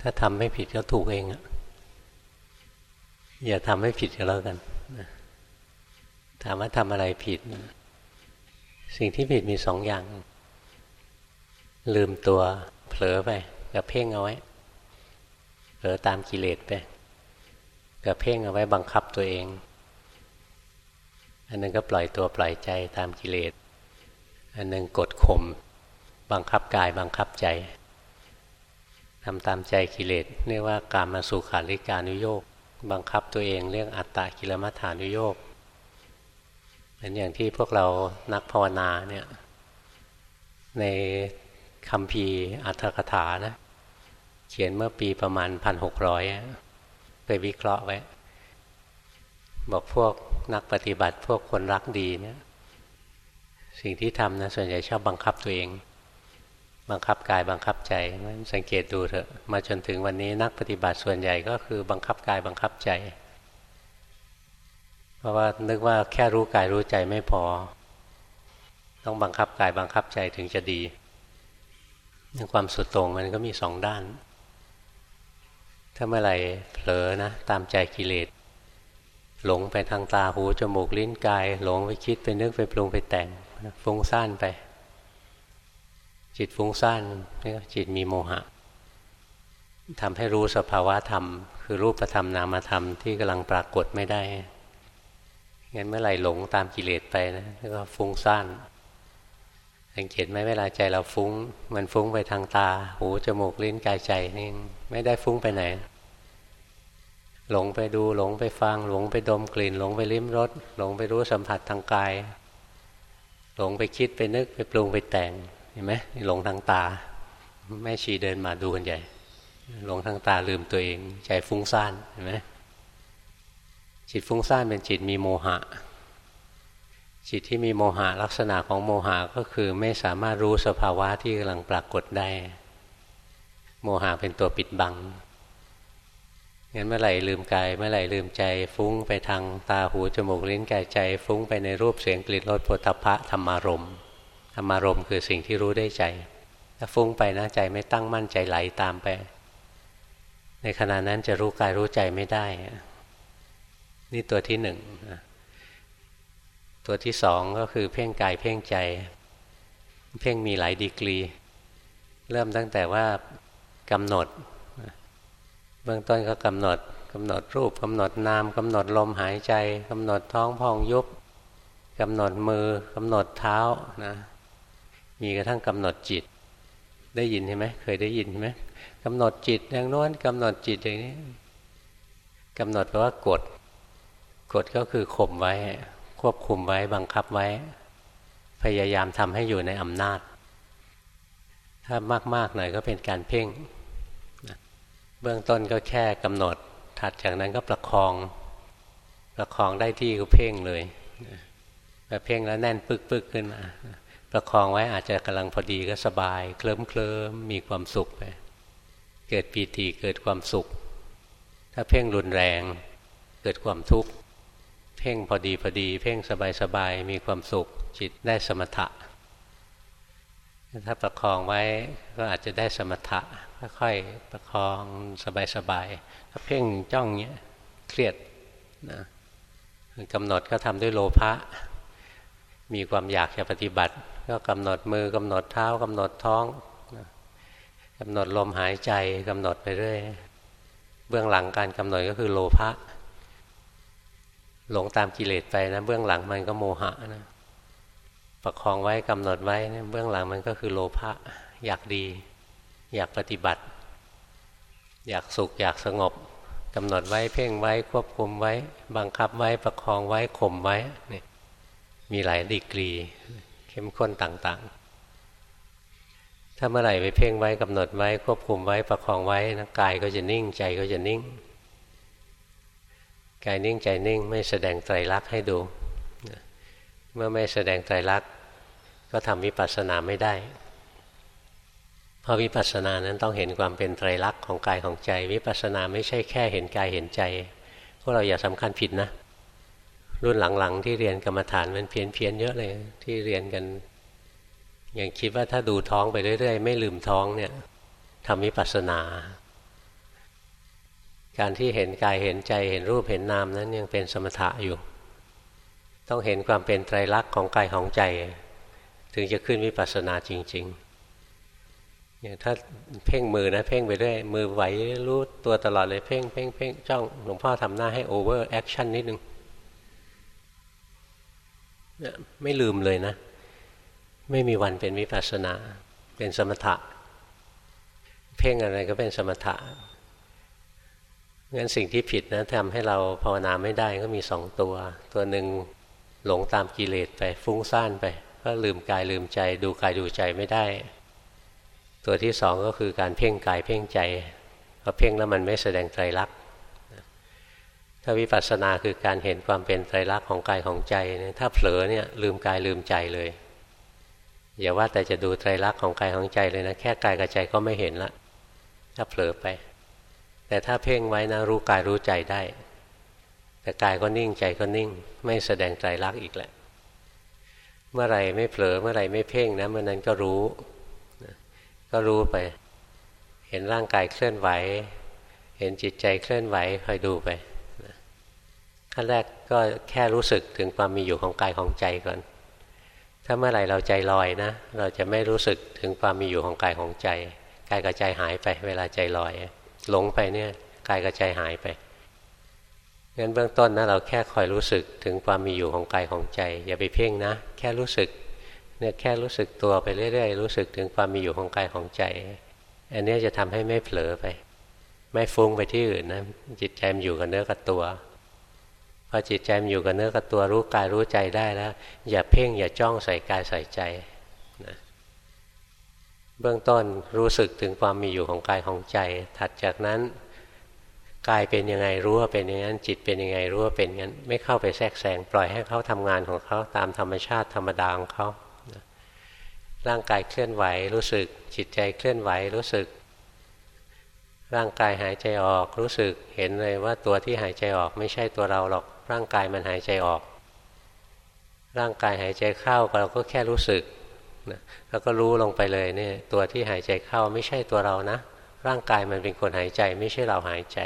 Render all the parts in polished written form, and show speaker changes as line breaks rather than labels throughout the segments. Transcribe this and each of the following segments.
ถ้าทำไม่ผิดก็ถูกเองอะอย่าทำให้ผิดก็แล้วกันถามว่าทำอะไรผิดสิ่งที่ผิดมีสองอย่างลืมตัวเผลอไปกับเพ่งเอาไว้เผลอตามกิเลสไปกับเพ่งเอาไว้บังคับตัวเองอันนึงก็ปล่อยตัวปล่อยใจตามกิเลสอันนึงกดข่มบังคับกายบังคับใจทำตามใจกิเลสเรียกว่ากามสุขาริการุโยคบังคับตัวเองเรียกอัตตกิลมัฏฐานุโยคเหมือนอย่างที่พวกเรานักภาวนาเนี่ยในคัมภีร์อรรถกถานะเขียนเมื่อปีประมาณ 1,600 ไปวิเคราะห์ไว้บอกพวกนักปฏิบัติพวกคนรักดีเนี่ยสิ่งที่ทำนะส่วนใหญ่ชอบบังคับตัวเองบังคับกายบังคับใจมันสังเกตดูเถอะมาจนถึงวันนี้นักปฏิบัติส่วนใหญ่ก็คือบังคับกายบังคับใจเพราะว่านึกว่าแค่รู้กายรู้ใจไม่พอต้องบังคับกายบังคับใจถึงจะดีความสุดโต่งมันก็มีสองด้านถ้าเมื่อไหร่เผลอนะตามใจกิเลสหลงไปทางตาหูจมูกลิ้นกายหลงไปคิดไปนึกไปปรุงไปแต่งฟุ้งซ่านไปจิตฟุ้งซ่านนี่จิตมีโมหะทำให้รู้สภาวะธรรมคือรูปธรรมนามธรรมที่กำลังปรากฏไม่ได้งั้นเมื่อไหร่หลงตามกิเลสไปนะแล้วก็ฟุ้งซ่านสังเกตไหมเวลาใจเราฟุ้งมันฟุ้งไปทางตาหูจมูกลิ้นกายใจนี่ไม่ได้ฟุ้งไปไหนหลงไปดูหลงไปฟังหลงไปดมกลิ่นหลงไปลิ้มรสหลงไปรู้สัมผัสทางกายหลงไปคิดไปนึกไปปรุงไปแต่งเห็นไหมหลงทางตาแม่ชีเดินมาดูกันใหญ่หลงทางตาลืมตัวเองใจฟุ้งซ่านเห็นไหมจิตฟุ้งซ่านเป็นจิตมีโมหะจิตที่มีโมหะลักษณะของโมหะก็คือไม่สามารถรู้สภาวะที่กำลังปรากฏได้โมหะเป็นตัวปิดบังงั้นเมื่อไหร่ลืมกายเมื่อไหร่ลืมใจฟุ้งไปทางตาหูจมูกลิ้นกายใจฟุ้งไปในรูปเสียงกลิ่นรสโผฏฐัพพะธรรมารมณ์ธรรมารมณ์คือสิ่งที่รู้ได้ใจถ้าฟุ้งไปนะใจไม่ตั้งมั่นใจไหลตามไปในขณะนั้นจะรู้กายรู้ใจไม่ได้นี่ตัวที่หนึ่งตัวที่สองก็คือเพ่งกายเพ่งใจเพ่งมีหลายดีกรีเริ่มตั้งแต่ว่ากำหนดเบื้องต้นก็กำหนดรูปกำหนดนามกำหนดลมหายใจกำหนดท้องพองยุบกำหนดมือกำหนดเท้านะมีกระทั่งกำหนดจิตได้ยินใช่ไหมเคยได้ยินใช่ไหมกำหนดจิตอย่างโน้นกำหนดจิตอย่างนี้กำหนดแปลว่ากดก็คือข่มไว้ควบคุมไว้บังคับไว้พยายามทำให้อยู่ในอำนาจถ้ามากๆหน่อยก็เป็นการเพ่งเบื้องต้นก็แค่กำหนดถัดจากนั้นก็ประคองได้ที่ก็เพ่งเลยแต่เพ่งแล้วแน่นปึกขึ้นมาประคองไว้อาจจะกำลังพอดีก็สบายเคลิ้มมีความสุขไปเกิดปีติเกิดความสุขถ้าเพ่งรุนแรงเกิดความทุกข์เพ่งพอดีเพ่งสบายมีความสุขจิตได้สมถะถ้าประคองไว้ก็อาจจะได้สมถะค่อยๆประคองสบายถ้าเพ่งจ้องเงี้ยเครียดนะกำหนดก็ทำด้วยโลภะมีความอยากจะปฏิบัติก็กำหนดมือกำหนดเท้ากำหนดท้องกำหนดลมหายใจกำหนดไปเรื่อยเบื้องหลังการกำหนดก็คือโลภะหลงตามกิเลสไปนะเบื้องหลังมันก็โมหะนะประคองไว้กำหนดไว้นะเบื้องหลังมันก็คือโลภะอยากดีอยากปฏิบัติอยากสุขอยากสงบกำหนดไว้เพ่งไว้ควบคุมไว้บังคับไว้ประคองไว้ข่มไว้นี่มีหลายดีกรีเข้มข้นต่างๆถ้าเมื่อไหร่ไปเพ่งไว้กำหนดไว้ควบคุมไว้ประคองไว้นะกายก็จะนิ่งใจก็จะนิ่งกายนิ่งใจนิ่งไม่แสดงไตรลักษณ์ให้ดูเมื่อไม่แสดงไตรลักษณ์ก็ทำวิปัสสนาไม่ได้เพราะวิปัสสนานั้นต้องเห็นความเป็นไตรลักษณ์ของกายของใจวิปัสสนาไม่ใช่แค่เห็นกายเห็นใจพวกเราอย่าสำคัญผิดนะรุ่นหลังๆที่เรียนกรรมฐานมันเพี้ยนเยอะเลยที่เรียนกันยังคิดว่าถ้าดูท้องไปเรื่อยๆไม่ลืมท้องเนี่ยทำวิปัสสนาการที่เห็นกายเห็นใจเห็นรูปเห็นนามนั้นยังเป็นสมถะอยู่ต้องเห็นความเป็นไตรลักษณ์ของกายของใจถึงจะขึ้นวิปัสสนาจริงๆอย่างถ้าเพ่งมือนะเพ่งไปเรื่อยมือไหวรู้ตัวตลอดเลยเพ่งเพ่งเพ่งจ้องหลวงพ่อทำหน้าให้โอเวอร์แอคชั่นนิดนึงไม่ลืมเลยนะไม่มีวันเป็นวิปัสสนาเป็นสมถะเพ่งอะไรก็เป็นสมถะงั้นสิ่งที่ผิดนะทำให้เราภาวนาไม่ได้ก็มีตัวหนึ่งหลงตามกิเลสไปฟุ้งซ่านไปก็ลืมกายลืมใจดูกายดูใจไม่ได้ตัวที่สองก็คือการเพ่งกายเพ่งใจพอเพ่งแล้วมันไม่แสดงไตรลักษณ์ถ้าวิปัสสนาคือการเห็นความเป็นไตรลักษณ์ของกายของใจเนี่ยถ้าเผลอเนี่ยลืมกายลืมใจเลยอย่าว่าแต่จะดูไตรลักษณ์ของกายของใจเลยนะแค่กายกับใจก็ไม่เห็นละถ้าเผลอไปแต่ถ้าเพ่งไว้นะรู้กายรู้ใจได้แต่กายก็นิ่งใจก็นิ่งไม่แสดงไตรลักษณ์อีกแหละเมื่อไรไม่เผลอเมื่อไรไม่เพ่งนะเมื่อนั้นก็รู้ไปเห็นร่างกายเคลื่อนไหวเห็นจิตใจเคลื่อนไหวคอยดูไปขั้นแรกก็แค่รู้สึกถึงความมีอยู่ของกายของใจก่อนถ้าเมื่อไหร่เราใจลอยนะเราจะไม่รู้สึกถึงความมีอยู่ของกายของใจกายกับใจหายไปเวลาใจลอยหลงไปเนี่ยกายกับใจหายไปงั้นเบื้องต้นนะเราแค่คอยรู้สึกถึงความมีอยู่ของกายของใจอย่าไปเพ่งนะแค่รู้สึกเนี่ยแค่รู้สึกตัวไปเรื่อยๆรู้สึกถึงความมีอยู่ของกายของใจอันนี้จะทำให้ไม่เผลอไปไม่ฟุ้งไปที่อื่นนะจิตใจมันอยู่กับเนื้อกับตัวพอจิตใจมันอยู่กับเนื้อกับตัวรู้กายรู้ใจได้แล้วอย่าเพ่งอย่าจ้องใส่กายใส่ใจนะเบื้องต้นรู้สึกถึงความมีอยู่ของกายของใจถัดจากนั้นกายเป็นยังไงรู้ว่าเป็นอย่างนั้นจิตเป็นยังไงรู้ว่าเป็นอย่างนั้นไม่เข้าไปแทรกแซงปล่อยให้เขาทำงานของเขาตามธรรมชาติธรรมดาของเขาร่างกายเคลื่อนไหวรู้สึกจิตใจเคลื่อนไหวรู้สึกร่างกายหายใจออกรู้สึกเห็นเลยว่าตัวที่หายใจออกไม่ใช่ตัวเราหรอกร่างกายมันหายใจออกร่างกายหายใจเข้าเราก็แค่รู้สึกแล้วก็รู้ลงไปเลยเนี่ยตัวที่หายใจเข้าไม่ใช่ตัวเรานะร่างกายมันเป็นคนหายใจไม่ใช่เราหายใจ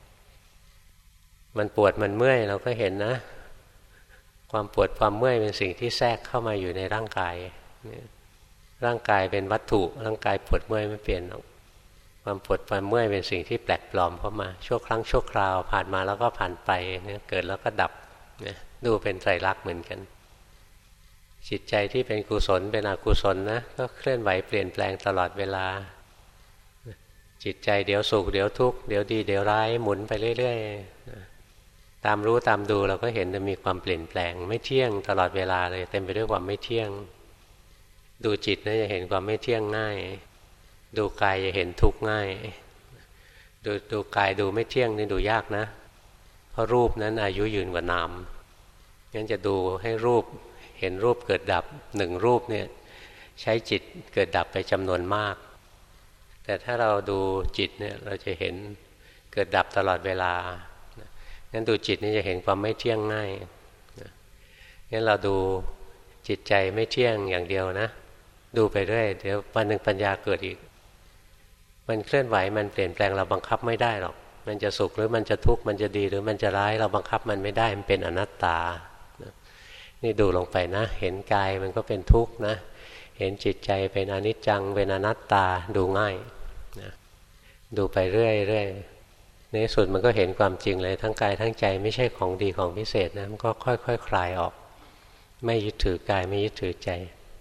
มันปวดมันเมื่อยเราก็เห็นนะความปวดความเมื่อยเป็นสิ่งที่แทรกเข้ามาอยู่ในร่างกายร่างกายเป็นวัตถุร่างกายปวดเมื่อยไม่เปลี่ยนหรอกความปวดความเมื่อยเป็นสิ่งที่แปลกปลอมเข้ามาชั่วครั้งชั่วคราวผ่านมาแล้วก็ผ่านไปเนี่ยเกิดแล้วก็ดับเนี่ยดูเป็นไตรลักษณ์เหมือนกันจิตใจที่เป็นกุศลเป็นอกุศลนะก็เคลื่อนไหวเปลี่ยนแปลงตลอดเวลาจิตใจเดี๋ยวสุขเดี๋ยวทุกข์เดี๋ยวดีเดี๋ยวร้ายหมุนไปเรื่อยๆตามรู้ตามดูเราก็เห็นจะมีความเปลี่ยนแปลงไม่เที่ยงตลอดเวลาเลยเต็มไปด้วยความไม่เที่ยงดูจิตนะจะเห็นความไม่เที่ยงง่ายดูกายจะเห็นทุกข์ง่ายดูกายดูไม่เที่ยงนี่ดูยากนะเพราะรูปนั้นอายุยืนกว่านามงั้นจะดูให้รูปเห็นรูปเกิดดับหนึ่งรูปเนี่ยใช้จิตเกิดดับไปจำนวนมากแต่ถ้าเราดูจิตเนี่ยเราจะเห็นเกิดดับตลอดเวลางั้นดูจิตนี่จะเห็นความไม่เที่ยงง่ายงั้นเราดูจิตใจไม่เที่ยงอย่างเดียวนะดูไปเรื่อยเดี๋ยววันหนึ่งปัญญาเกิดอีกมันเคลื่อนไหวมันเปลี่ยนแปลงเราบังคับไม่ได้หรอกมันจะสุขหรือมันจะทุกข์มันจะดีหรือมันจะร้ายเราบังคับมันไม่ได้มันเป็นอนัตตานี่ดูลงไปนะเห็นกายมันก็เป็นทุกข์นะเห็นจิตใจเป็นอนิจจังเป็นอนัตตาดูง่ายนะดูไปเรื่อยๆในสุดมันก็เห็นความจริงเลยทั้งกายทั้งใจไม่ใช่ของดีของพิเศษนะมันก็ค่อยๆ คลายออกไม่ยึดถือกายไม่ยึดถือใจ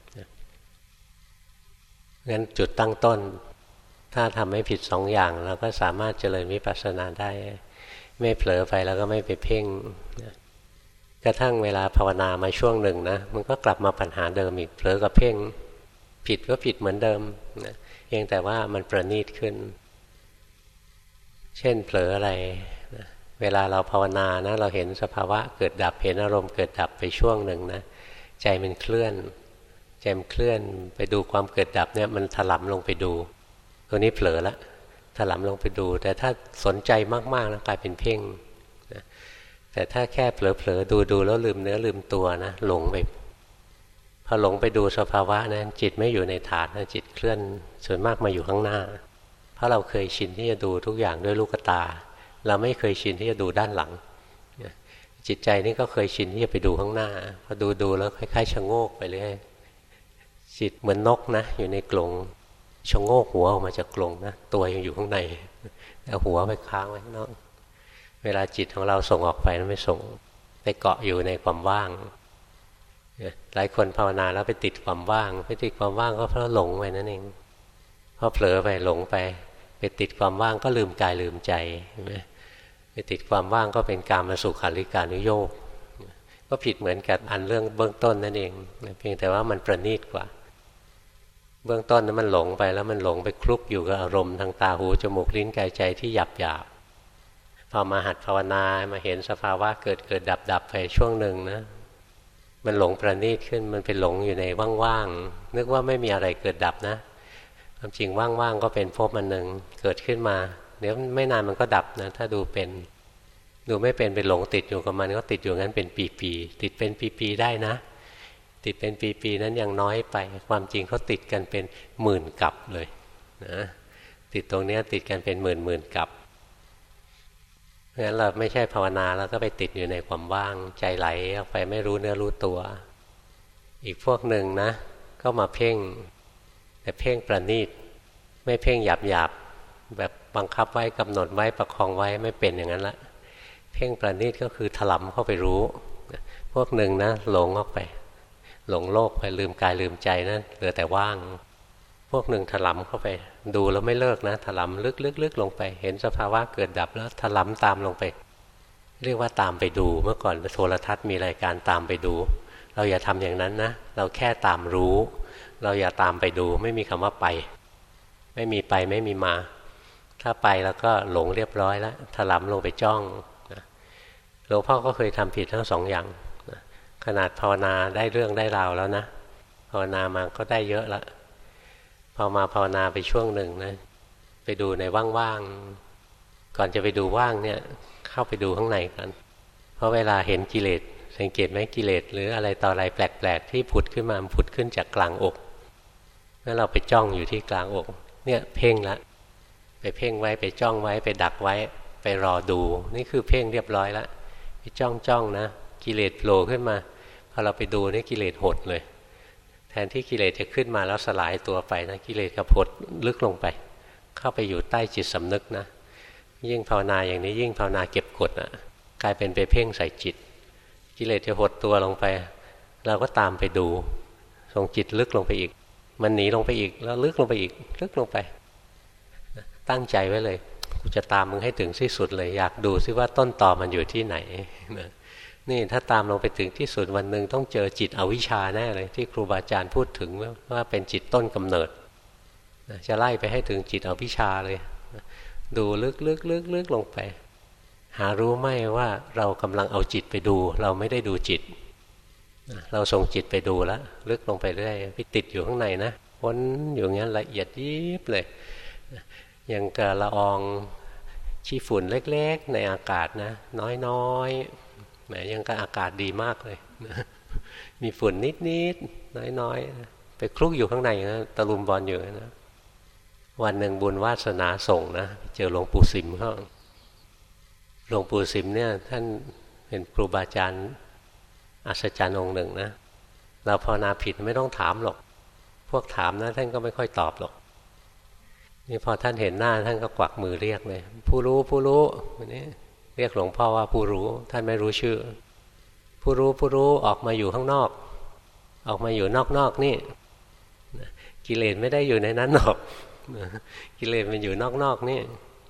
งั้นจุดตั้งต้นถ้าทำไม่ผิดสองอย่างเราก็สามารถเจริญวิปัสสนาได้ไม่เผลอไปแล้วก็ไม่ไปเพ่งกระทั่งเวลาภาวนามาช่วงหนึ่งนะมันก็กลับมาปัญหาเดิมอีกเผลอกับเพ่งผิดก็ผิดเหมือนเดิมนะเพียงแต่ว่ามันประณีตขึ้นเช่นเผลออะไรนะเวลาเราภาวนานะเราเห็นสภาวะเกิดดับเห็นอารมณ์เกิดดับไปช่วงหนึ่งนะใจมันเคลื่อนไปดูความเกิดดับเนี่ยมันถลำลงไปดูตัวนี้เผลอละถลำลงไปดูแต่ถ้าสนใจมากๆนะกลายเป็นเพ่งนะแต่ถ้าแค่เผลอๆดูแล้วลืมเนื้อลืมตัวนะหลงไปพอหลงไปดูสภาวะนะจิตไม่อยู่ในฐานนะจิตเคลื่อนส่วนมากมาอยู่ข้างหน้าเพราะเราเคยชินที่จะดูทุกอย่างด้วยลูกตาเราไม่เคยชินที่จะดูด้านหลังจิตใจนี่ก็เคยชินที่จะไปดูข้างหน้าพอดูแล้วคล้ายๆชะโงกไปเรื่อยจิตเหมือนนกนะอยู่ในกรงชะโงกหัวออกมาจากกรงนะตัวยังอยู่ข้างในแต่หัวไปค้างไว้ข้างนอกเวลาจิตของเราส่งออกไปมันไม่ส่งไปเกาะอยู่ในความว่างหลายคนภาวนาแล้วไปติดความว่างไปติดความว่างก็เพราะหลงไปนั่นเองเพราะเผลอไปหลงไปติดความว่างก็ลืมกายลืมใจใช่ไหมไปติดความว่างก็เป็นกามสุขาริการุโยคก็ผิดเหมือนกับอันเรื่องเบื้องต้นนั่นเองเพียงแต่ว่ามันประณีตกว่าเบื้องต้นนั้นมันหลงไปแล้วมันหลงไปคลุกอยู่กับอารมณ์ทางตาหูจมูกลิ้นกายใจที่หยาบพอมาหัดภาวนามาเห็นสภาวะเกิดดับไปช่วงหนึ่งนะมันหลงประณีตขึ้นมันเป็นหลงอยู่ในว่างๆนึกว่าไม่มีอะไรเกิดดับนะความจริงว่างๆก็เป็นภพอันหนึ่งเกิดขึ้นมาเดี๋ยวไม่นานมันก็ดับนะถ้าดูไม่เป็นหลงติดอยู่กับมันก็ติดอยู่งั้นเป็นปีๆติดเป็นปีๆได้นะติดเป็นปีๆนั้นยังน้อยไปความจริงเขาติดกันเป็นหมื่นกับเลยนะติดตรงนี้ติดกันเป็นหมื่นกับเพราะฉะนั้นเราไม่ใช่ภาวนาแล้วก็ไปติดอยู่ในความว่างใจไหลออกไปไม่รู้เนื้อรู้ตัวอีกพวกหนึ่งนะก็มาเพ่งแต่เพ่งประณีตไม่เพ่งหยาบแบบบังคับไว้กำหนดไว้ประคองไว้ไม่เป็นอย่างนั้นละเพ่งประณีตก็คือถลำเข้าไปรู้พวกหนึ่งนะหลงออกไปหลงโลกไปลืมกายลืมใจนะเหลือแต่ว่างพวกหนึ่งถลำเข้าไปดูแล้วไม่เลิกนะถลำลึกลงไปเห็นสภาวะเกิดดับแล้วถลำตามลงไปเรียกว่าตามไปดูเมื่อก่อนโทรทัศน์มีรายการตามไปดูเราอย่าทำอย่างนั้นนะเราแค่ตามรู้เราอย่าตามไปดูไม่มีคำว่าไปไม่มีไปไม่มีมาถ้าไปแล้วก็หลงเรียบร้อยแล้วถลำลงไปจ้องหลวงพ่อก็เคยทำผิดทั้งสองอย่างขนาดภาวนาได้เรื่องได้ราวแล้วนะภาวนามาก็ได้เยอะละพอมาภาวนาไปช่วงหนึ่งนะไปดูในว่างๆก่อนจะไปดูว่างเนี่ยเข้าไปดูข้างในกันเพราะเวลาเห็นกิเลสสังเกตไหมกิเลสหรืออะไรต่ออะไรแปลกๆที่ผุดขึ้นมาผุดขึ้นจากกลางอกแล้วเราไปจ้องอยู่ที่กลางอกเนี่ยเพ่งละไปเพ่งไว้ไปจ้องไว้ไปดักไว้ไปรอดูนี่คือเพ่งเรียบร้อยแล้วไปจ้องนะกิเลสโผล่ขึ้นมาพอเราไปดูนี่กิเลสหดเลยแทนที่กิเลสจะขึ้นมาแล้วสลายตัวไปนะกิเลสก็หดลึกลงไปเข้าไปอยู่ใต้จิตสำนึกนะยิ่งภาวนาอย่างนี้ยิ่งภาวนาเก็บกดนะกลายเป็นไปเพ่งใส่จิตกิเลสจะหดตัวลงไปเราก็ตามไปดูส่งจิตลึกลงไปอีกมันหนีลงไปอีกแล้วลึกลงไปอีกลึกลงไปตั้งใจไว้เลยกูจะตามมึงให้ถึงที่สุดเลยอยากดูซิว่าต้นตอมันอยู่ที่ไหนนี่ถ้าตามลงไปถึงที่สุดวันหนึ่งต้องเจอจิตอวิชชาแน่เลยที่ครูบาอาจารย์พูดถึงว่าเป็นจิตต้นกำเนิดจะไล่ไปให้ถึงจิตอวิชชาเลยดูลึกลงไปหารู้ไหมว่าเรากำลังเอาจิตไปดูเราไม่ได้ดูจิตเราส่งจิตไปดูแล้วลึกลงไปเรื่อยไปติดอยู่ข้างในนะวนอยู่งั้นละเอียดยิบเลยอย่างกระละอองขี้ฝุ่นเล็กๆในอากาศนะน้อยๆแหมยังก็อากาศดีมากเลยมีฝุ่นนิดๆน้อยๆไปคลุกอยู่ข้างในนะตะลุมบอลอยู่นะวันหนึ่งบุญวาสนาส่งนะเจอหลวงปู่สิมเขาหลวงปู่สิมเนี่ยท่านเป็นครูบาอาจารย์อัศจรรย์องค์หนึ่งนะเราภาวนาผิดไม่ต้องถามหรอกพวกถามนะท่านก็ไม่ค่อยตอบหรอกนี่พอท่านเห็นหน้าท่านก็กวักมือเรียกเลยผู้รู้วันนี้เรียกหลวงพ่อว่าผู้รู้ท่านไม่รู้ชื่อผู้รู้ออกมาอยู่ข้างนอกออกมาอยู่นอกนี่กิเลสไม่ได้อยู่ในนั้นหรอกกิเลสมันอยู่นอกนี่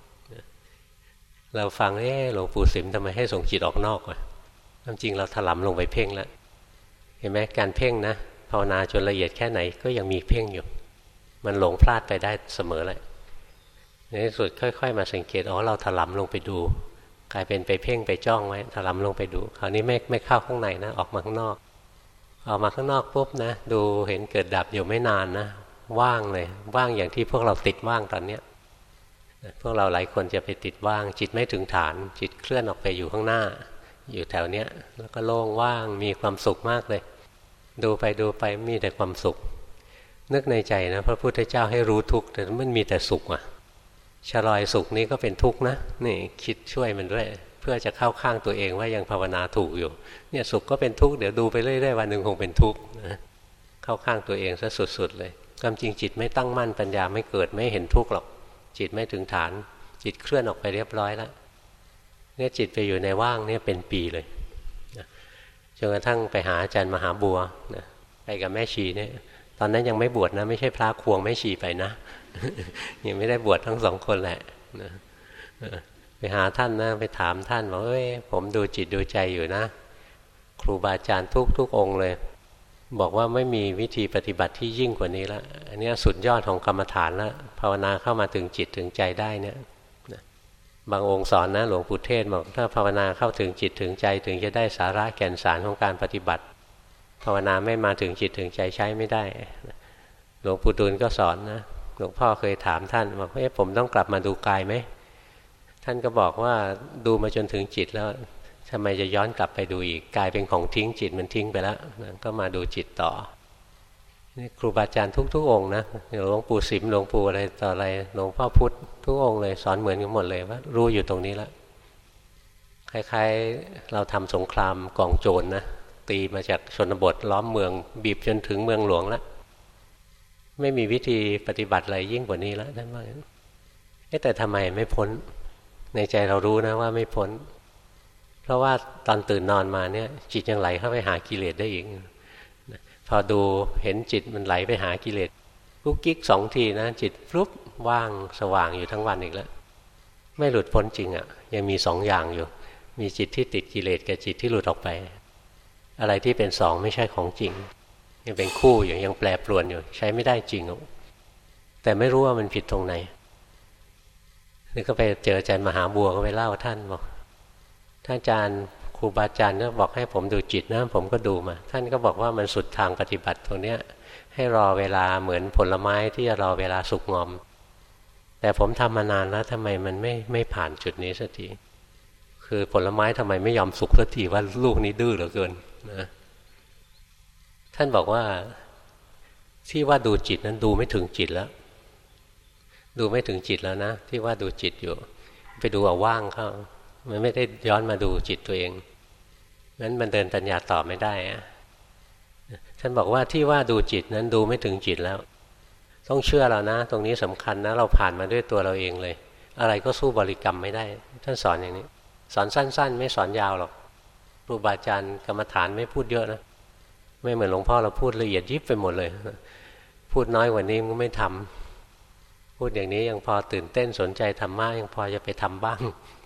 เราฟังหลวงปู่สิมทำไมให้ส่งจิตออกนอกวะความจริงเราถลำลงไปเพ่งแล้วเห็นไหมการเพ่งนะภาวนาจนละเอียดแค่ไหนก็ยังมีเพ่งอยู่มันหลงพลาดไปได้เสมอเลยในที่สุดค่อยๆมาสังเกตเราถลำลงไปดูกลายเป็นไปเพ่งไปจ้องไว้ถลำลงไปดูคราวนี้ไม่เข้าข้างในนะออกมาข้างนอกปุ๊บนะดูเห็นเกิดดับอยู่ไม่นานนะว่างเลยว่างอย่างที่พวกเราติดว่างตอนเนี้ยพวกเราหลายคนจะไปติดว่างจิตไม่ถึงฐานจิตเคลื่อนออกไปอยู่ข้างหน้าอยู่แถวเนี้ยแล้วก็โล่งว่างมีความสุขมากเลยดูไปมีแต่ความสุขนึกในใจนะพระพุทธเจ้าให้รู้ทุกข์แต่มันมีแต่สุขอ่ะชลอยสุขนี้ก็เป็นทุกข์นะนี่คิดช่วยมันด้วยเพื่อจะเข้าข้างตัวเองว่ายังภาวนาถูกอยู่เนี่ยสุขก็เป็นทุกข์เดี๋ยวดูไปเรื่อยๆวันหนึ่งคงเป็นทุกข์นะเข้าข้างตัวเองซะสุดๆเลยความจริงจิตไม่ตั้งมั่นปัญญาไม่เกิดไม่เห็นทุกข์หรอกจิตไม่ถึงฐานจิตเคลื่อนออกไปเรียบร้อยแล้วเนี่ยจิตไปอยู่ในว่างเนี่ยเป็นปีเลยจนกระทั่งไปหาอาจารย์มหาบัวนะไปกับแม่ชีเนี่ยตอนนั้นยังไม่บวชนะไม่ใช่พระควงแม่ชีไปนะ ยังไม่ได้บวชทั้งสองคนแหละนะไปหาท่านนะไปถามท่านบอกผมดูจิตดูใจอยู่นะครูบาอาจารย์ทุกองค์เลยบอกว่าไม่มีวิธีปฏิบัติที่ยิ่งกว่านี้แล้วอันนี้สุดยอดของกรรมฐานแล้วภาวนาเข้ามาถึงจิตถึงใจได้เนี่ยบางองค์สอนนะหลวงปู่เทศบอกถ้าภาวนาเข้าถึงจิตถึงใจถึงจะได้สาระแก่นสารของการปฏิบัติภาวนาไม่มาถึงจิตถึงใจใช้ไม่ได้หลวงปู่ดูลก็สอนนะหลวงพ่อเคยถามท่านบอกผมต้องกลับมาดูกายไหมท่านก็บอกว่าดูมาจนถึงจิตแล้วทำไมจะย้อนกลับไปดูอีกกายเป็นของทิ้งจิตมันทิ้งไปแล้วก็มาดูจิตต่อนี่ครูบาอาจารย์ทุกองค์นะหลวงปู่สิมหลวงปู่อะไรต่ออะไรหลวงพ่อพุธทุกองค์เลยสอนเหมือนกันหมดเลยว่ารู้อยู่ตรงนี้แล้วคล้ายๆเราทำสงครามกองโจรนะตีมาจากชนบทล้อมเมืองบีบจนถึงเมืองหลวงแล้วไม่มีวิธีปฏิบัติอะไรยิ่งกว่านี้แล้วท่านว่าแต่ทำไมไม่พ้นในใจเรารู้นะว่าไม่พ้นเพราะว่าตอนตื่นนอนมาเนี่ยจิตยังไหลเข้าไปหากิเลสได้อีกพอดูเห็นจิตมันไหลไปหากิเลสกุ๊กกิ๊ก2 ทีนะจิตปุ๊บว่างสว่างอยู่ทั้งวันอีกแล้วไม่หลุดพ้นจริงอ่ะยังมี2 อย่างอยู่มีจิตที่ติดกิเลสกับจิตที่หลุดออกไปอะไรที่เป็น2ไม่ใช่ของจริงยังเป็นคู่อยู่ยังแปรปรวนอยู่ใช้ไม่ได้จริงแต่ไม่รู้ว่ามันผิดตรงไหนนี่ก็ไปเจออาจารย์มหาบัวก็ไปเล่าท่านบอกท่านอาจารย์ครูบาอาจารย์ก็บอกให้ผมดูจิตนะผมก็ดูมาท่านก็บอกว่ามันสุดทางปฏิบัติตรงเนี้ยให้รอเวลาเหมือนผลไม้ที่จะรอเวลาสุกงอมแต่ผมทำมานานแล้วทำไมมันไม่ผ่านจุดนี้สักทีคือผลไม้ทำไมไม่ยอมสุกสักทีว่าลูกนี้ดื้อเหลือเกินนะท่านบอกว่าที่ว่าดูจิตนั้นดูไม่ถึงจิตแล้วดูไม่ถึงจิตแล้วนะที่ว่าดูจิตอยู่ไปดูเอาว่างเข้ามันไม่ได้ย้อนมาดูจิตตัวเองงั้นมันเดินปัญญาต่อไม่ได้ท่านบอกว่าที่ว่าดูจิตนั้นดูไม่ถึงจิตแล้วต้องเชื่อเรานะตรงนี้สำคัญนะเราผ่านมาด้วยตัวเราเองเลยอะไรก็สู้บริกรรมไม่ได้ท่านสอนอย่างนี้สอนสั้นๆไม่สอนยาวหรอกครูบาอาจารย์กรรมฐานไม่พูดเยอะนะไม่เหมือนหลวงพ่อเราพูดละเอียดยิบไปหมดเลยพูดน้อยกว่านี้มันก็ไม่ทำพูดอย่างนี้ยังพอตื่นเต้นสนใจธรรมะยังพอจะไปทำบ้าง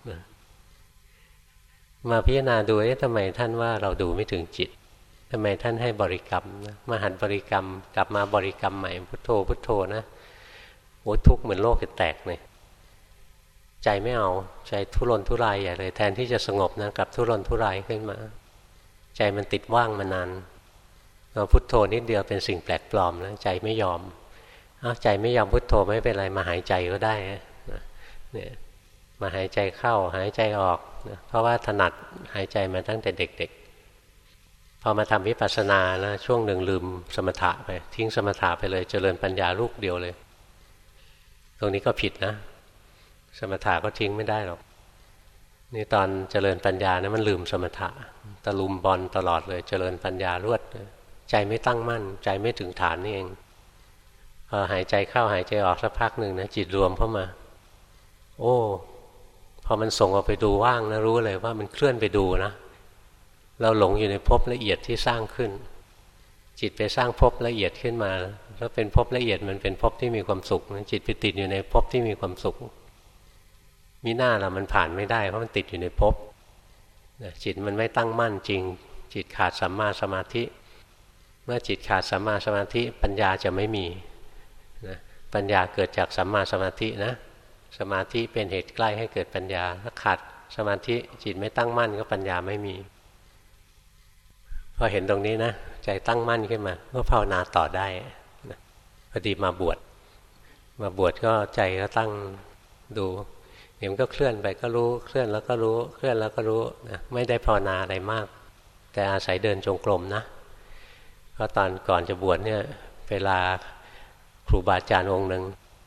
มาพิจารณาดูทำไมท่านว่าเราดูไม่ถึงจิตทำไมท่านให้บริกรรมนะมาหันบริกรรมกลับมาบริกรรมใหม่พุทโธพุทโธนะโอ้ทุกข์เหมือนโลกจะแตกเลยใจไม่เอาใจทุรนทุรายใหญ่เลยแทนที่จะสงบนะกลับทุรนทุรายขึ้นมาใจมันติดว่างมานานเราพุทโธนิดเดียวเป็นสิ่งแปลกปลอมนะใจไม่ยอมใจไม่ยอมพุทโธไม่เป็นไรมาหายใจก็ได้เนี่ยมาหายใจเข้าหายใจออกนะเพราะว่าถนัดหายใจมาตั้งแต่เด็กๆพอมาทำวิปัสสนานะช่วงหนึ่งลืมสมถะไปทิ้งสมถะไปเลยเจริญปัญญาลูกเดียวเลยตรงนี้ก็ผิดนะสมถะก็ทิ้งไม่ได้หรอกนี่ตอนเจริญปัญญานะมันลืมสมถะตะลุมบอลตลอดเลยเจริญปัญญารวดใจไม่ตั้งมั่นใจไม่ถึงฐานนี่เองพอหายใจเข้าหายใจออกสักพักหนึ่งนะจิตรวมเข้ามาโอ้พอมันส่งออกไปดูว่างนะรู้เลยว่ามันเคลื่อนไปดูนะเราหลงอยู่ในภพละเอียดที่สร้างขึ้นจิตไปสร้างภพละเอียดขึ้นมาแล้วเป็นภพละเอียดมันเป็นภพที่มีความสุขจิตไปติดอยู่ในภพที่มีความสุขมีหน้าละมันผ่านไม่ได้เพราะมันติดอยู่ในภพจิตมันไม่ตั้งมั่นจริงจิตขาดสัมมาสมาธิเมื่อจิตขาดสัมมาสมาธิปัญญาจะไม่มีนะปัญญาเกิดจากสัมมาสมาธินะสมาธิเป็นเหตุใกล้ให้เกิดปัญญาถ้าขาดสมาธิจิตไม่ตั้งมั่นก็ปัญญาไม่มีพอเห็นตรงนี้นะใจตั้งมั่นขึ้นมาก็ภาวนาต่อได้นะพอดีมาบวชก็ใจก็ตั้งดูเดี๋ยวมันก็เคลื่อนไปก็รู้เคลื่อนแล้วก็รู้เคลื่อนแล้วก็รู้นะไม่ได้ภาวนาอะไรมากแต่อาศัยเดินจงกรมนะเพราะตอนก่อนจะบวชเนี่ยเวลาครูบาอาจารย์องค์หนึ่ง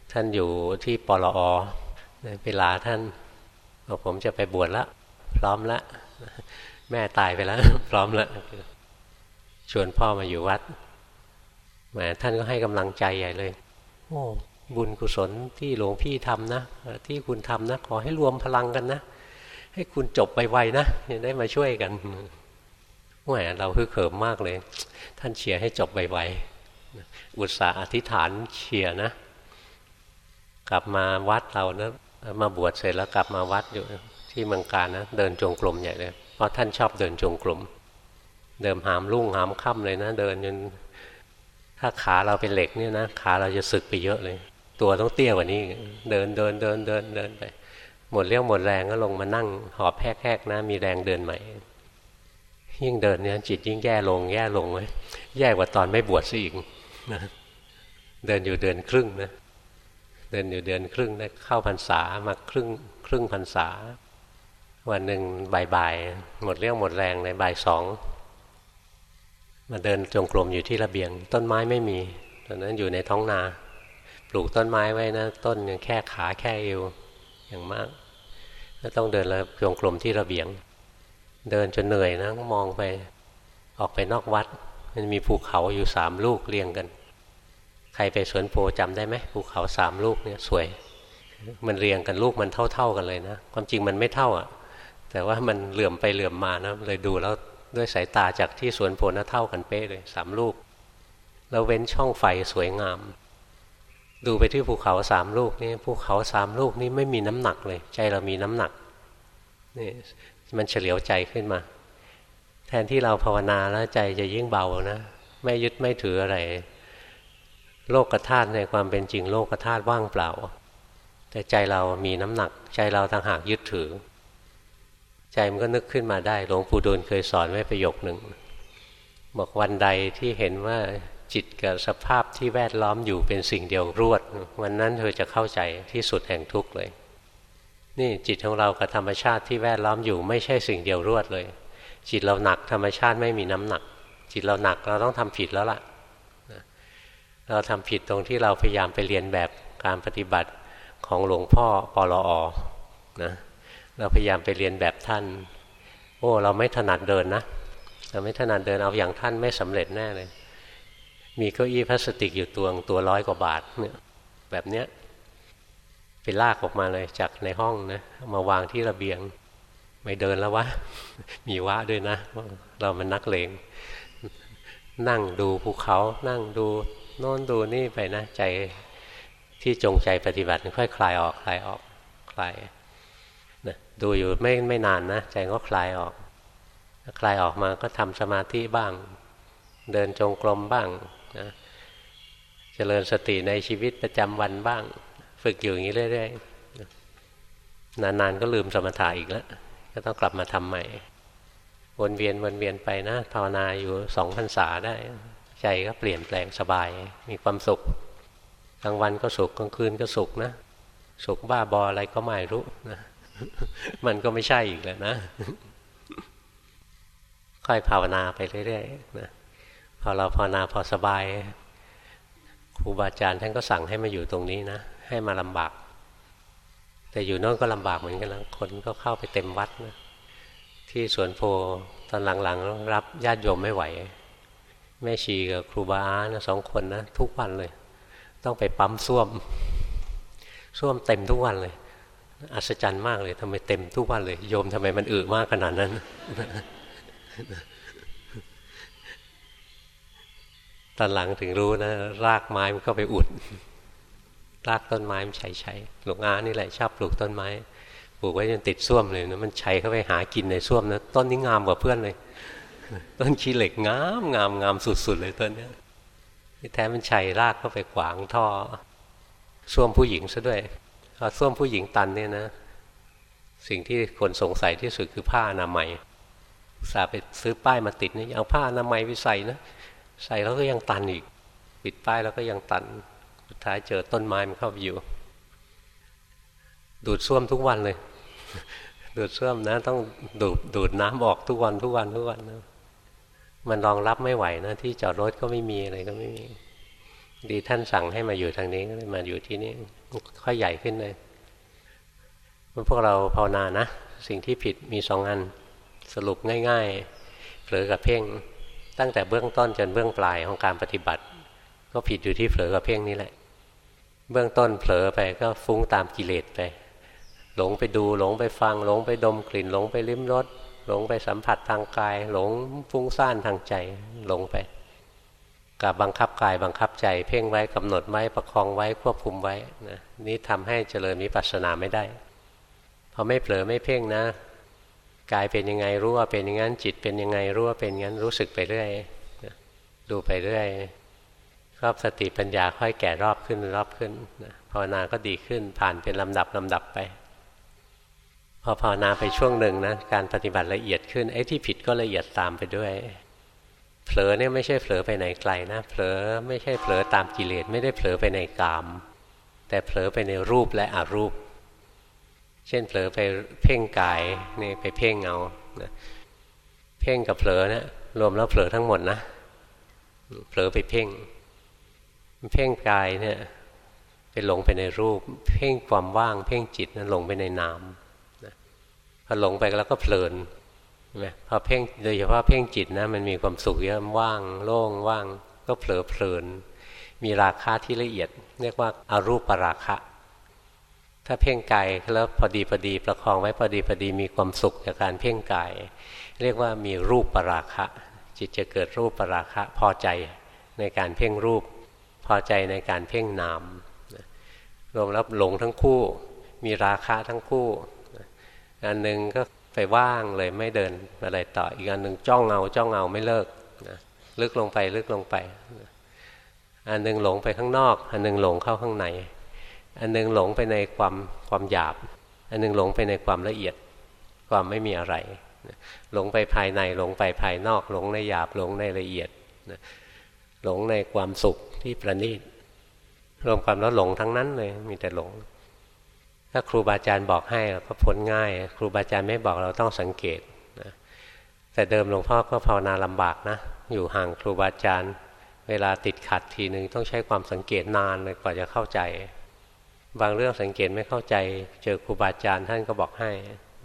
ท่านอยู่ที่ปลอไปลาท่านบอกผมจะไปบวชละพร้อมละแม่ตายไปแล้ว พร้อมละชวนพ่อมาอยู่วัดแหมท่านก็ให้กำลังใจใหญ่เลยโอ้บุญกุศลที่หลวงพี่ทำนะที่คุณทำนะขอให้รวมพลังกันนะให้คุณจบไวๆนะจะได้มาช่วยกันแหมเราฮึกเหิมมากเลยท่านเชียร์ให้จบไวๆอุตส่าห์อธิษฐานเชียร์นะกลับมาวัดเรานะมาบวชเสร็จแล้วกลับมาวัดอยู่ที่เมืองกาญนะเดินจงกรมใหญ่เลยเพราะท่านชอบเดินจงกรมเดินหามรุ่งหามค่ำเลยนะเดินจนถ้าขาเราเป็นเหล็กเนี่ยนะขาเราจะสึกไปเยอะเลยตัวต้องเตี้ยกว่านี้เดินไปหมดเรี่ยวหมดแรงก็ลงมานั่งหอบแหกๆนะมีแรงเดินใหม่ยิ่งเดินเนี่ยจิตยิ่งแย่ลงเลยแย่กว่าตอนไม่บวชซะอีกนะเดินอยู่เดือนครึ่งนะเดินอยู่เดือนครึ่งได้เข้าพรรษามาครึ่งพรรษาวันหนึ่งบ่ายหมดเรี่ยวหมดแรงในบ่ายสองมาเดินจงกรมอยู่ที่ระเบียงต้นไม้ไม่มีตอนนั้นอยู่ในท้องนาปลูกต้นไม้ไว้นะต้นยังแค่ขาแค่เอวอย่างมากแล้วต้องเดินแล้วจงกรมที่ระเบียงเดินจนเหนื่อยนะมองไปออกไปนอกวัดมันมีภูเขาอยู่3 ลูกเรียงกันใครไปสวนโพจำได้ไหมภูเขา3 ลูกเนี่ยสวยมันเรียงกันลูกมันเท่ากันเลยนะความจริงมันไม่เท่าอ่ะแต่ว่ามันเหลื่อมไปเหลื่อมมานะเลยดูแล้วด้วยสายตาจากที่สวนโพน่ะเท่ากันเป๊ะเลย3 ลูกแล้วเว้นช่องไฟสวยงามดูไปที่ภูเขา3 ลูกนี่ภูเขา3 ลูกนี่ไม่มีน้ำหนักเลยใจเรามีน้ำหนักนี่มันเฉลียวใจขึ้นมาแทนที่เราภาวนาแล้วใจจะยิ่งเบานะไม่ยึดไม่ถืออะไรโลกธาตุในความเป็นจริงโลกธาตุว่างเปล่าแต่ใจเรามีน้ำหนักใจเราต่างหากยึดถือใจมันก็นึกขึ้นมาได้หลวงปู่ดูลเคยสอนไว้ประโยคนึงบอกวันใดที่เห็นว่าจิตกับสภาพที่แวดล้อมอยู่เป็นสิ่งเดียวรวดวันนั้นเธอจะเข้าใจที่สุดแห่งทุกข์เลยนี่จิตของเรากับธรรมชาติที่แวดล้อมอยู่ไม่ใช่สิ่งเดียวรวดเลยจิตเราหนักธรรมชาติไม่มีน้ำหนักจิตเราหนักเราต้องทำผิดแล้วล่ะเราทำผิดตรงที่เราพยายามไปเรียนแบบการปฏิบัติของหลวงพ่อปลอนะเราพยายามไปเรียนแบบท่านโอ้เราไม่ถนัดเดินนะเราไม่ถนัดเดินเอาอย่างท่านไม่สำเร็จแน่เลยมีเก้าอี้พลาสติกอยู่ตัว100 กว่าบาทเนี่ยแบบเนี้ยไปลากออกมาเลยจากในห้องนะมาวางที่ระเบียงไม่เดินแล้ววะมีวะด้วยนะเรามันนักเลงนั่งดูภูเขานั่งดูโน่นดูนี่ไปนะใจที่จงใจปฏิบัติค่อยคลายออกคลายนะดูอยู่ไม่นานนะใจก็คลายออกมาก็ทำสมาธิบ้างเดินจงกรมบ้างนะเจริญสติในชีวิตประจำวันบ้างฝึกอยู่อย่างนี้เรื่อยๆนานๆก็ลืมสมถะอีกแล้วก็ต้องกลับมาทำใหม่วนเวียนไปนะภาวนาอยู่2 พรรษาได้ใจก็เปลี่ยนแปลงสบายมีความสุขกลางวันก็สุขกลางคืนก็สุขนะสุขบ้าบออะไรก็ไม่รู้นะมันก็ไม่ใช่อีกแล้วนะค่อยภาวนาไปเรื่อยๆนะพอเราภาวนาพอสบายครูบาอาจารย์ท่านก็สั่งให้มาอยู่ตรงนี้นะให้มาลำบากแต่อยู่โน่นก็ลำบากเหมือนกันนะคนก็เข้าไปเต็มวัดนะที่สวนโพตอนหลังๆรับญาติโยมไม่ไหวแม่ชีกับครูบานะ2 คนนะทุกวันเลยต้องไปปั๊มส้วมเต็มทุกวันเลยอัศจรรย์มากเลยทำไมเต็มทุกวันเลยโยมทำไมมันอึมากขนาดนั้นตอนหลังถึงรู้นะรากไม้มันก็ไปอุดรากต้นไม้มันใช้หลวงอานี่แหละชอบปลูกต้นไม้ปลูกไว้จนติดส้วมเลยนะมันใช้เข้าไปหากินในส้วมนะต้นนี้งามกว่าเพื่อนเลยต้นขี้เหล็กงามสุดๆเลยต้นนี้ที่แท้มันใช้รากเข้าไปขวางท่อส้วมผู้หญิงซะด้วยพอส้วมผู้หญิงตันเนี่ยนะสิ่งที่คนสงสัยที่สุดคือผ้าอนามัยสาไปซื้อป้ายมาติดนี่เอาผ้าอนามัยไปใส่นะใส่แล้วก็ยังตันอีกปิดป้ายแล้วก็ยังตันสุดท้ายเจอต้นไม้มันเข้าไปอยู่ดูดส้วมทุกวันเลยดูดส้วมนะต้องดูดน้ำออกทุกวันนะมันรองรับไม่ไหวนะที่จอดรถก็ไม่มีอะไรก็ไม่มีดีท่านสั่งให้มาอยู่ทางนี้ก็เลยมาอยู่ที่นี่ค่อยใหญ่ขึ้นเลยพวกเราภาวนานะสิ่งที่ผิดมี2 อันสรุปง่ายๆเผลอกับเพ่งตั้งแต่เบื้องต้นจนเบื้องปลายของการปฏิบัติก็ผิดอยู่ที่เผลอกับเพ่งนี่แหละเบื้องต้นเผลอไปก็ฟุ้งตามกิเลสไปหลงไปดูหลงไปฟังหลงไปดมกลิ่นหลงไปลิ้มรสหลงไปสัมผัสทางกายหลงฟุ้งซ่านทางใจหลงไปกับบังคับกายบังคับใจเพ่งไว้กำหนดไว้ประคองไว้ควบคุมไว้นะนี่ทำให้เจริญวิปัสสนาไม่ได้พอไม่เผลอไม่เพ่งนะกายเป็นยังไงรู้ว่าเป็นอย่างนั้นจิตเป็นยังไงรู้ว่าเป็นอย่างนั้นรู้สึกไปเรื่อยดูไปเรื่อยรอบสติปัญญาค่อยแก่รอบขึ้นรอบขึ้นภาวนาก็ดีขึ้นผ่านเป็นลำดับไปพอภาวนาไปช่วงหนึ่งนะการปฏิบัติละเอียดขึ้นไอ้ที่ผิดก็ละเอียดตามไปด้วยเผลอเนี่ยไม่ใช่เผลอไปไหนไกลนะเผลอไม่ใช่เผลอตามกิเลสไม่ได้เผลอไปในกามแต่เผลอไปในรูปและอรูปเช่นเผลอไปเพ่งกายนี่ไปเพ่งเอาเพ่งกับเผลอนะรวมแล้วเผลอทั้งหมดนะเผลอไปเพ่งกายเนี่ยไปหลงไปในรูปเพ่งความว่างเพ่งจิตนั้นหลงไปในนามพอหลงไปแล้วก็เพลินใช่ไหมพอเพ่งโดยเฉพาะเพ่งจิตนะมันมีความสุขเยอะว่างโล่งว่างก็เผลอเพลินมีราคะที่ละเอียดเรียกว่าอารูปราคะถ้าเพ่งกายแล้วพอดีประคองไว้พอดีมีความสุขจากการเพ่งกายเรียกว่ามีรูปราคะจิตจะเกิดรูปราคะพอใจในการเพ่งรูปพอใจในการเพ่งนามรวมแล้วหลงทั้งคู่มีราคะทั้งคู่อันหนึ่งก็ไปว่างเลยไม่เดินอะไรต่ออีกอันหนึ่งจ้องเอาไม่เลิกลึกลงไปอันหนึ่งหลงไปข้างนอกอันหนึ่งหลงเข้าข้างในอันหนึ่งหลงไปในความหยาบอันหนึ่งหลงไปในความละเอียดความไม่มีอะไรหลงไปภายในหลงไปภายนอกหลงในหยาบหลงในละเอียดหลงในความสุขที่ประณีตรวมความแล้วหลงทั้งนั้นเลยมีแต่หลงถ้าครูบาอาจารย์บอกให้ก็พ้นง่ายครูบาอาจารย์ไม่บอกเราต้องสังเกตนะแต่เดิมหลวงพ่อก็ภาวนาลำบากนะอยู่ห่างครูบาอาจารย์เวลาติดขัดทีนึงต้องใช้ความสังเกตนานเลยกว่าจะเข้าใจบางเรื่องสังเกตไม่เข้าใจเจอครูบาอาจารย์ท่านก็บอกให้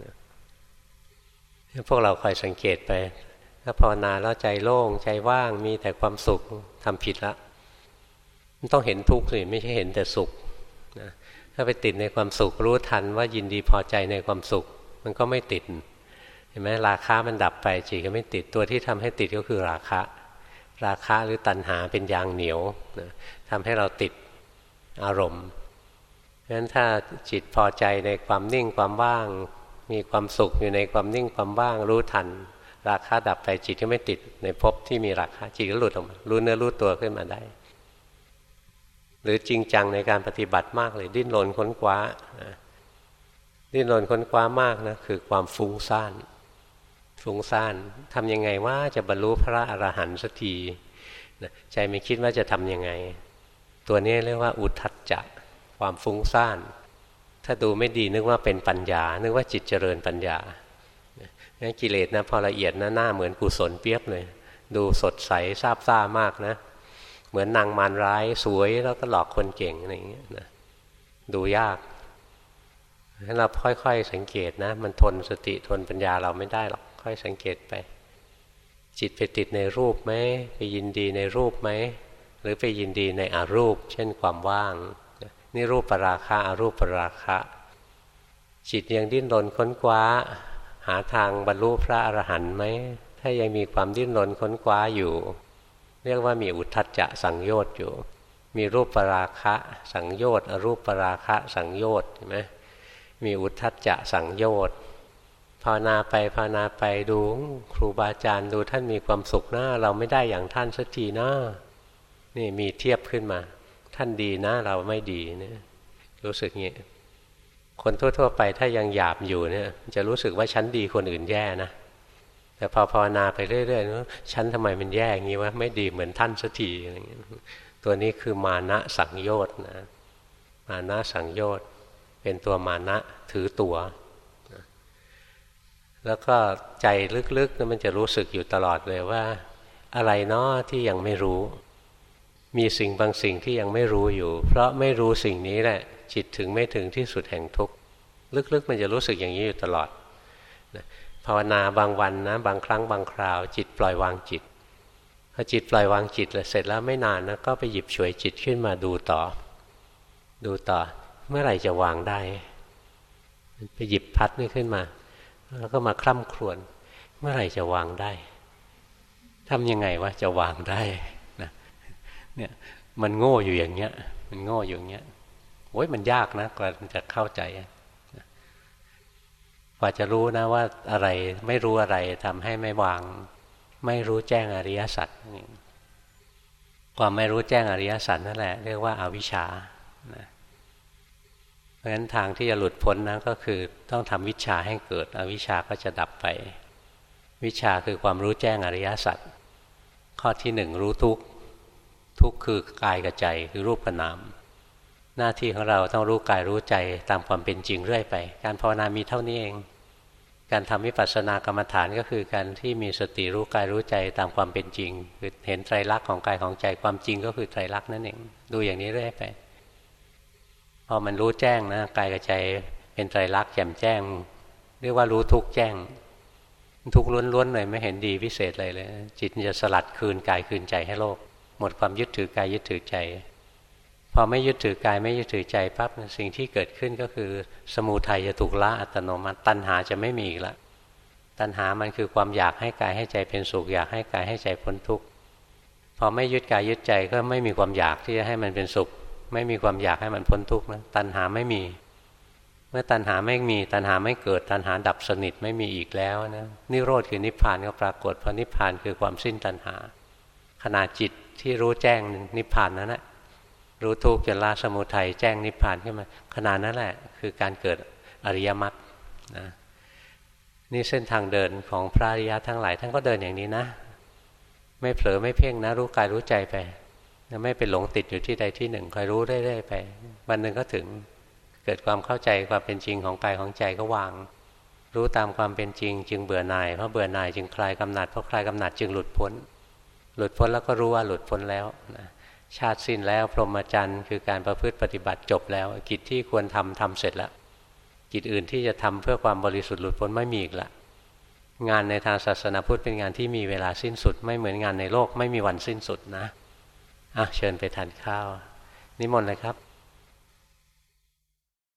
พวกเราคอยสังเกตไปถ้าภาวนาแล้วใจโล่งใจว่างมีแต่ความสุขทำผิดละมันต้องเห็นทุกข์สิไม่ใช่เห็นแต่สุขนะถ้าไปติดในความสุขรู้ทันว่ายินดีพอใจในความสุขมันก็ไม่ติดเห็นไหมราคะมันดับไปจิตก็ไม่ติดตัวที่ทำให้ติดก็คือราคะหรือตัณหาเป็นยางเหนียวนะทำให้เราติดอารมณ์เพราะฉะนั้นถ้าจิตพอใจในความนิ่งความว่างมีความสุขอยู่ในความนิ่งความว่างรู้ทันราคะดับไปจิตก็ไม่ติดในภพที่มีราคะจิตก็หลุดออกมารู้เนื้อรู้ตัวขึ้นมาได้หรือจริงจังในการปฏิบัติมากเลยดิ้นรนค้นคว้าดิ้นรนค้นคว้ามากนะคือความฟุ้งซ่านทำยังไงว่าจะบรรลุพระอรหันต์สักทีใจไม่คิดว่าจะทำยังไงตัวนี้เรียกว่าอุทธัจจะความฟุ้งซ่านถ้าดูไม่ดีนึกว่าเป็นปัญญานึกว่าจิตเจริญปัญญางั้นกิเลสนะพอละเอียดนะหน้าเหมือนกุศลเปียบเลยดูสดใสซาบซ่ามากนะเหมือนนางมารร้ายสวยแล้วก็หลอกคนเก่งอะไรอย่างเงี้ยนะดูยากให้เราค่อยๆสังเกตนะมันทนสติทนปัญญาเราไม่ได้หรอกค่อยสังเกตไปจิตไปติดในรูปไหมไปยินดีในรูปไหมหรือไปยินดีในอรูปเช่นความว่างนี่รูปราคะอรูปราคะจิตยังดิ้นรนค้นคว้าหาทางบรรลุพระอรหันต์ไหมถ้ายังมีความดิ้นรนค้นคว้าอยู่เรียกว่ามีอุทธัจจะสังโยชน์อยู่มีรูปราคะสังโยชน์อรูปราคะสังโยชน์เห็นไหมมีอุทธัจจะสังโยชน์ภาวนาไปดูครูบาอาจารย์ดูท่านมีความสุขนะเราไม่ได้อย่างท่านสักทีนะนี่มีเทียบขึ้นมาท่านดีนะเราไม่ดีเนี่ยรู้สึกงี้คนทั่วๆไปถ้ายังหยาบอยู่เนี่ยจะรู้สึกว่าฉันดีคนอื่นแย่นะแต่พอภาวนาไปเรื่อยๆฉันทำไมมันแย่อย่างนี้วะไม่ดีเหมือนท่านสักทีอะไรเงี้ยตัวนี้คือมานะสังโยชน์นะมานะสังโยชน์เป็นตัวมานะถือตัวแล้วก็ใจลึกๆมันจะรู้สึกอยู่ตลอดเลยว่าอะไรเนาะที่ยังไม่รู้มีสิ่งบางสิ่งที่ยังไม่รู้อยู่เพราะไม่รู้สิ่งนี้แหละจิตถึงไม่ถึงที่สุดแห่งทุกข์ลึกๆมันจะรู้สึกอย่างนี้อยู่ตลอดภาวนาบางวันนะบางครั้งบางคราวจิตปล่อยวางจิตพอจิตปล่อยวางจิตแล้วเสร็จแล้วไม่นานนะก็ไปหยิบฉวยจิตขึ้นมาดูต่อเมื่อไหร่จะวางได้ไปหยิบพัดนี่ขึ้นมาแล้วก็มาคร่ำครวญเมื่อไหร่จะวางได้ทำยังไงวะจะวางได้นะเนี่ยมันโง่อยู่อย่างเงี้ยมันโง่อยู่อย่างเงี้ยโอ้ยมันยากนะกว่าจะเข้าใจกว่าจะรู้นะว่าอะไรไม่รู้อะไรทำให้ไม่วางไม่รู้แจ้งอริยสัจความไม่รู้แจ้งอริยสัจนั่นแหละเรียกว่าอวิชชาเพราะฉะนั้นทางที่จะหลุดพ้นนะก็คือต้องทำวิชชาให้เกิดอวิชชาก็จะดับไปวิชชาคือความรู้แจ้งอริยสัจข้อที่หนึ่งรู้ทุกข์คือกายกับใจคือรูปกับนามหน้าที่ของเราต้องรู้กายรู้ใจตามความเป็นจริงเรื่อยไปการภาวนามีเท่านี้เองการทำวิปัสสนากรรมฐานก็คือการที่มีสติรู้กายรู้ใจตามความเป็นจริงคือเห็นไตรลักษณ์ของกายของใจความจริงก็คือไตรลักษณ์นั่นเองดูอย่างนี้เรื่อยไปพอมันรู้แจ้งนะกายกับใจเป็นไตรลักษณ์แจ่มแจ้งเรียกว่ารู้ทุกข์แจ้งทุกข์ล้วนๆเลยไม่เห็นดีพิเศษเลยจิตจะสลัดคืนกายคืนใจให้โลกหมดความยึดถือกายยึดถือใจพอไม่ยึดถือกายไม่ยึดถือใจปั๊บสิ่งที่เกิดขึ้นก็คือสมุทัยจะถูกละอัตโนมัติตัณหาจะไม่มีอีกละตัณหามันคือความอยากให้กายให้ใจเป็นสุขอยากให้กายให้ใจพ้นทุกข์พอไม่ยึดกายยึดใจก็ไม่มีความอยากที่จะให้มันเป็นสุขไม่มีความอยากให้มันพ้นทุกข์นะตัณหาไม่มีเมื่อตัณหาไม่มีตัณหาไม่เกิดตัณหาดับสนิทไม่มีอีกแล้วนะนิโรธคือนิพพานก็ปรากฏเพราะนิพพานคือความสิ้นตัณหาขณะจิตที่รู้แจ้งนิพพานนั้นนะรู้ทุกข์จนละสมุทัยแจ้งนิพพานขึ้นมาขณะนั้นแหละคือการเกิดอริยมรรคนะนี่เส้นทางเดินของพระอริยะทั้งหลายท่านก็เดินอย่างนี้นะไม่เผลอไม่เพ่งนะรู้กายรู้ใจไปไม่ไปหลงติดอยู่ที่ใดที่หนึ่งคอยรู้เรื่อยๆไปวันหนึ่งก็ถึงเกิดความเข้าใจความเป็นจริงของกายของใจก็วางรู้ตามความเป็นจริงจึงเบื่อหน่ายเพราะเบื่อหน่ายจึงคลายกำหนัดเพราะคลายกำหนัดจึงหลุดพ้นแล้วก็รู้ว่าหลุดพ้นแล้วนะชาติสิ้นแล้วพรหมจรรย์คือการประพฤติปฏิบัติจบแล้วกิจที่ควรทำเสร็จแล้วกิจอื่นที่จะทำเพื่อความบริสุทธิ์หลุดพ้นไม่มีอีกละงานในทางศาสนาพุทธเป็นงานที่มีเวลาสิ้นสุดไม่เหมือนงานในโลกไม่มีวันสิ้นสุดนะเชิญไปทานข้าวนิมนต์เลยครับ